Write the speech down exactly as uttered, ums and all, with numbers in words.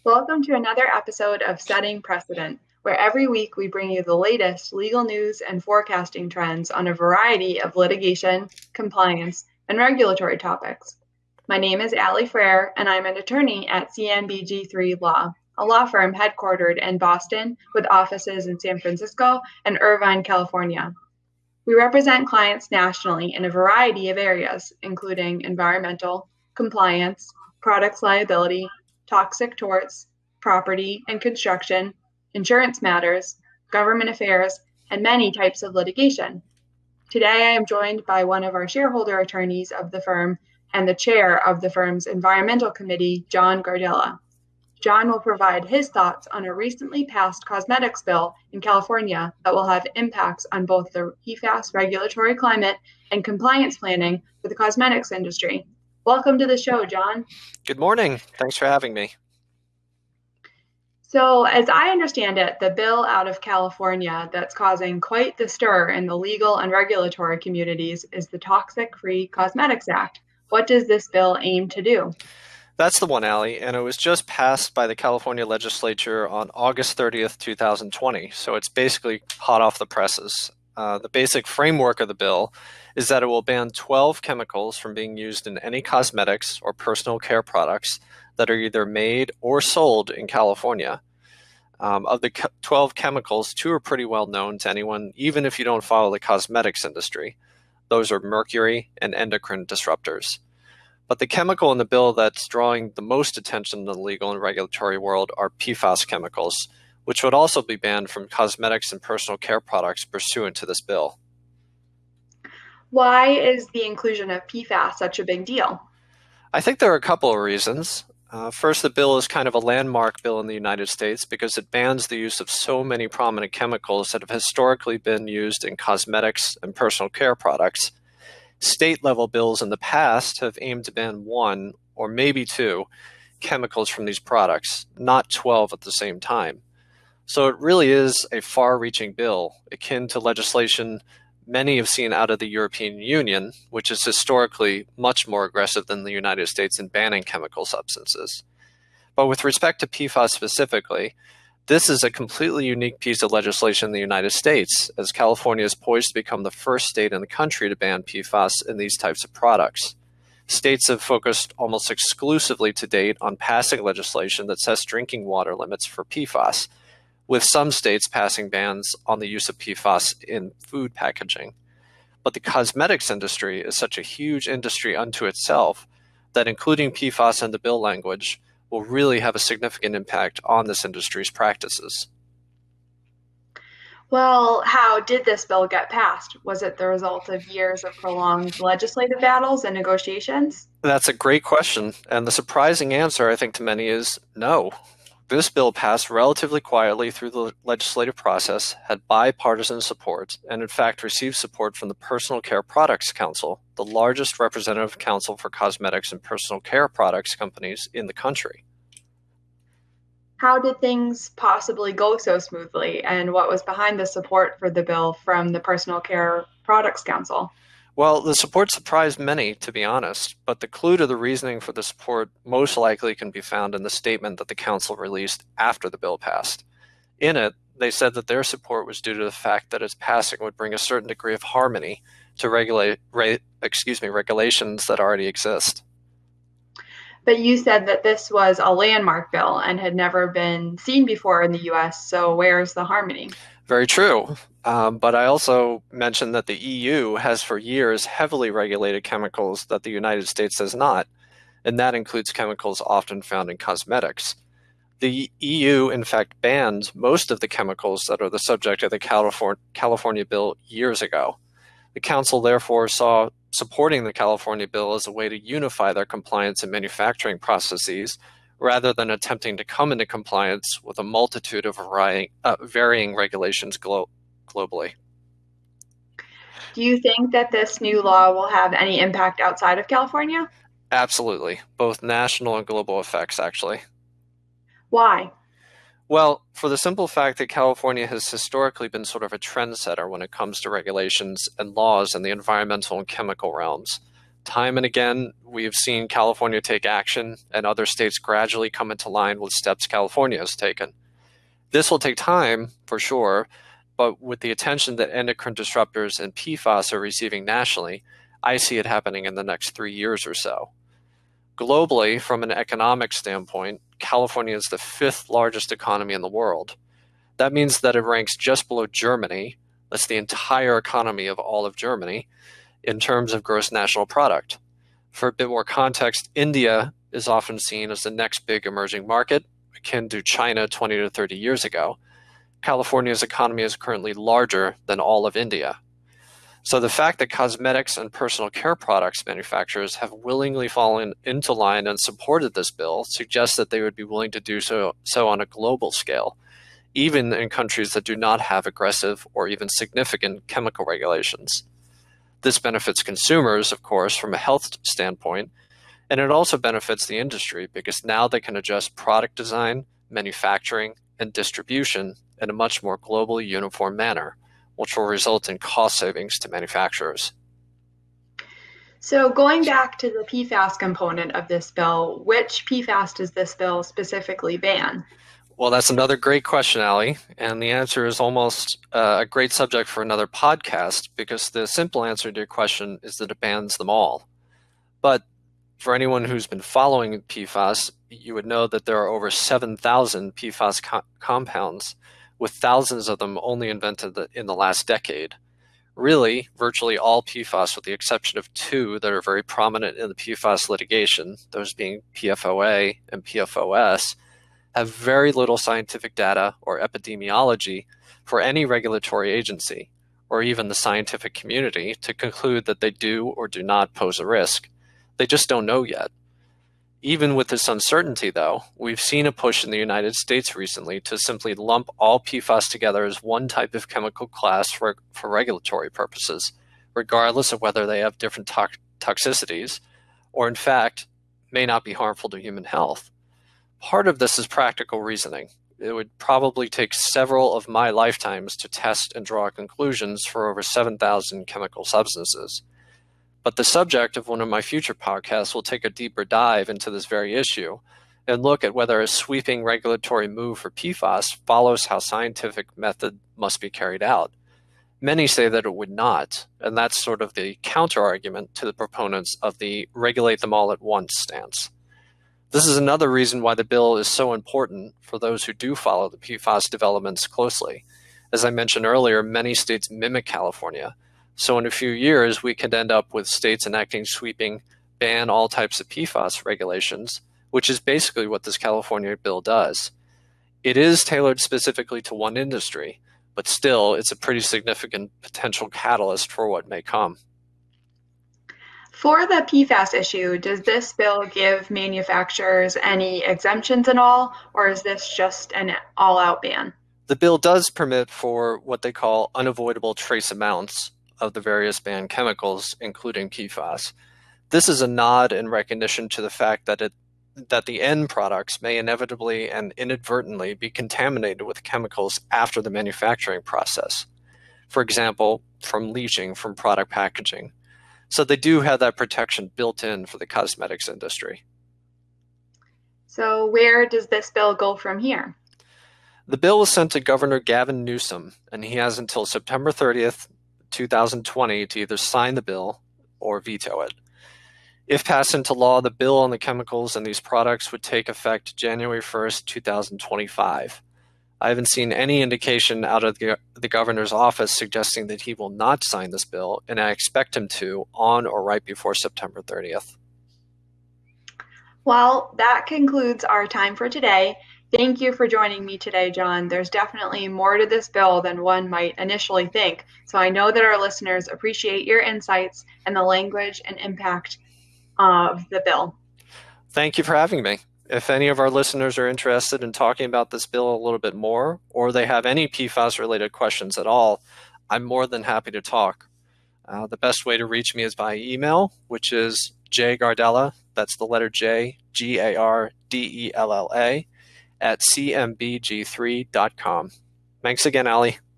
Welcome to another episode of Setting Precedent, where every week we bring you the latest legal news and forecasting trends on a variety of litigation, compliance, and regulatory topics. My name is Allie Frere, and I'm an attorney at C N B G three Law, a law firm headquartered in Boston with offices in San Francisco and Irvine, California. We represent clients nationally in a variety of areas, including environmental, compliance, products liability, toxic torts, property and construction, insurance matters, government affairs, and many types of litigation. Today, I am joined by one of our shareholder attorneys of the firm and the chair of the firm's environmental committee, John Gardella. John will provide his thoughts on a recently passed cosmetics bill in California that will have impacts on both the P FAS regulatory climate and compliance planning for the cosmetics industry. Welcome to the show, John. Good morning. Thanks for having me. So, as I understand it, the bill out of California that's causing quite the stir in the legal and regulatory communities is the Toxic Free Cosmetics Act. What does this bill aim to do? That's the one, Allie, and it was just passed by the California legislature on August thirtieth, two thousand twenty, so it's basically hot off the presses. Uh, the basic framework of the bill is that it will ban twelve chemicals from being used in any cosmetics or personal care products that are either made or sold in California. Um, of the twelve chemicals, two are pretty well known to anyone, even if you don't follow the cosmetics industry. Those are mercury and endocrine disruptors. But the chemical in the bill that's drawing the most attention in the legal and regulatory world are P FAS chemicals, which would also be banned from cosmetics and personal care products pursuant to this bill. Why is the inclusion of P FAS such a big deal? I think there are a couple of reasons. Uh, first, the bill is kind of a landmark bill in the United States because it bans the use of so many prominent chemicals that have historically been used in cosmetics and personal care products. State-level bills in the past have aimed to ban one, or maybe two, chemicals from these products, not twelve at the same time. So it really is a far-reaching bill, akin to legislation many have seen out of the European Union, which is historically much more aggressive than the United States in banning chemical substances. But with respect to P FAS specifically, this is a completely unique piece of legislation in the United States, as California is poised to become the first state in the country to ban P FAS in these types of products. States have focused almost exclusively to date on passing legislation that sets drinking water limits for P FAS, with some states passing bans on the use of P FAS in food packaging. But the cosmetics industry is such a huge industry unto itself that including P FAS in the bill language will really have a significant impact on this industry's practices. Well, how did this bill get passed? Was it the result of years of prolonged legislative battles and negotiations? That's a great question, and the surprising answer, I think, to many is no. This bill passed relatively quietly through the legislative process, had bipartisan support, and in fact received support from the Personal Care Products Council, the largest representative council for cosmetics and personal care products companies in the country. How did things possibly go so smoothly, and what was behind the support for the bill from the Personal Care Products Council? Well, the support surprised many, to be honest, but the clue to the reasoning for the support most likely can be found in the statement that the council released after the bill passed. In it, they said that their support was due to the fact that its passing would bring a certain degree of harmony to regulate, re, excuse me, regulations that already exist. But you said that this was a landmark bill and had never been seen before in the U S, so where's the harmony? Very true. Um, but I also mentioned that the E U has for years heavily regulated chemicals that the United States does not, and that includes chemicals often found in cosmetics. The E U, in fact, banned most of the chemicals that are the subject of the California, California bill years ago. The Council therefore saw supporting the California bill as a way to unify their compliance and manufacturing processes rather than attempting to come into compliance with a multitude of varying, uh, varying regulations glo- globally. Do you think that this new law will have any impact outside of California? Absolutely, both national and global effects, actually. Why? Well, for the simple fact that California has historically been sort of a trendsetter when it comes to regulations and laws in the environmental and chemical realms. Time and again, we have seen California take action and other states gradually come into line with steps California has taken. This will take time, for sure, but with the attention that endocrine disruptors and P FAS are receiving nationally, I see it happening in the next three years or so. Globally, from an economic standpoint, California is the fifth largest economy in the world. That means that it ranks just below Germany, that's the entire economy of all of Germany, in terms of gross national product. For a bit more context, India is often seen as the next big emerging market, akin to China twenty to thirty years ago. California's economy is currently larger than all of India. So the fact that cosmetics and personal care products manufacturers have willingly fallen into line and supported this bill suggests that they would be willing to do so, so on a global scale, even in countries that do not have aggressive or even significant chemical regulations. This benefits consumers, of course, from a health standpoint, and it also benefits the industry because now they can adjust product design, manufacturing, and distribution in a much more globally uniform manner, which will result in cost savings to manufacturers. So going back to the P FAS component of this bill, which P FAS does this bill specifically ban? Well, that's another great question, Ali, and the answer is almost uh, a great subject for another podcast because the simple answer to your question is that it bans them all. But for anyone who's been following P FAS, you would know that there are over seven thousand P FAS co- compounds, with thousands of them only invented in the last decade. Really, virtually all P FAS, with the exception of two that are very prominent in the P FAS litigation, those being P F O A and P F O S, have very little scientific data or epidemiology for any regulatory agency, or even the scientific community, to conclude that they do or do not pose a risk. They just don't know yet. Even with this uncertainty, though, we've seen a push in the United States recently to simply lump all P FAS together as one type of chemical class for, for regulatory purposes, regardless of whether they have different to- toxicities or, in fact, may not be harmful to human health. Part of this is practical reasoning. It would probably take several of my lifetimes to test and draw conclusions for over seven thousand chemical substances. But the subject of one of my future podcasts will take a deeper dive into this very issue and look at whether a sweeping regulatory move for P FAS follows how scientific method must be carried out. Many say that it would not, and that's sort of the counter-argument to the proponents of the regulate them all at once stance. This is another reason why the bill is so important for those who do follow the P FAS developments closely. As I mentioned earlier, many states mimic California. So in a few years, we could end up with states enacting sweeping, ban all types of P FAS regulations, which is basically what this California bill does. It is tailored specifically to one industry, but still, it's a pretty significant potential catalyst for what may come. For the P FAS issue, does this bill give manufacturers any exemptions at all, or is this just an all-out ban? The bill does permit for what they call unavoidable trace amounts of the various banned chemicals, including P FAS. This is a nod and recognition to the fact that it that the end products may inevitably and inadvertently be contaminated with chemicals after the manufacturing process. For example, from leaching from product packaging. So they do have that protection built in for the cosmetics industry. So where does this bill go from here? The bill was sent to Governor Gavin Newsom, and he has until September thirtieth, twenty twenty to either sign the bill or veto it. If passed into law, the bill on the chemicals in these products would take effect January first, twenty twenty-five. I haven't seen any indication out of the, the governor's office suggesting that he will not sign this bill, and I expect him to on or right before September thirtieth. Well, that concludes our time for today. Thank you for joining me today, John. There's definitely more to this bill than one might initially think, so I know that our listeners appreciate your insights and the language and impact of the bill. Thank you for having me. If any of our listeners are interested in talking about this bill a little bit more, or they have any P FAS-related questions at all, I'm more than happy to talk. Uh, the best way to reach me is by email, which is jgardella, that's the letter J, G A R D E L L A, at c m b g three dot com. Thanks again, Ali.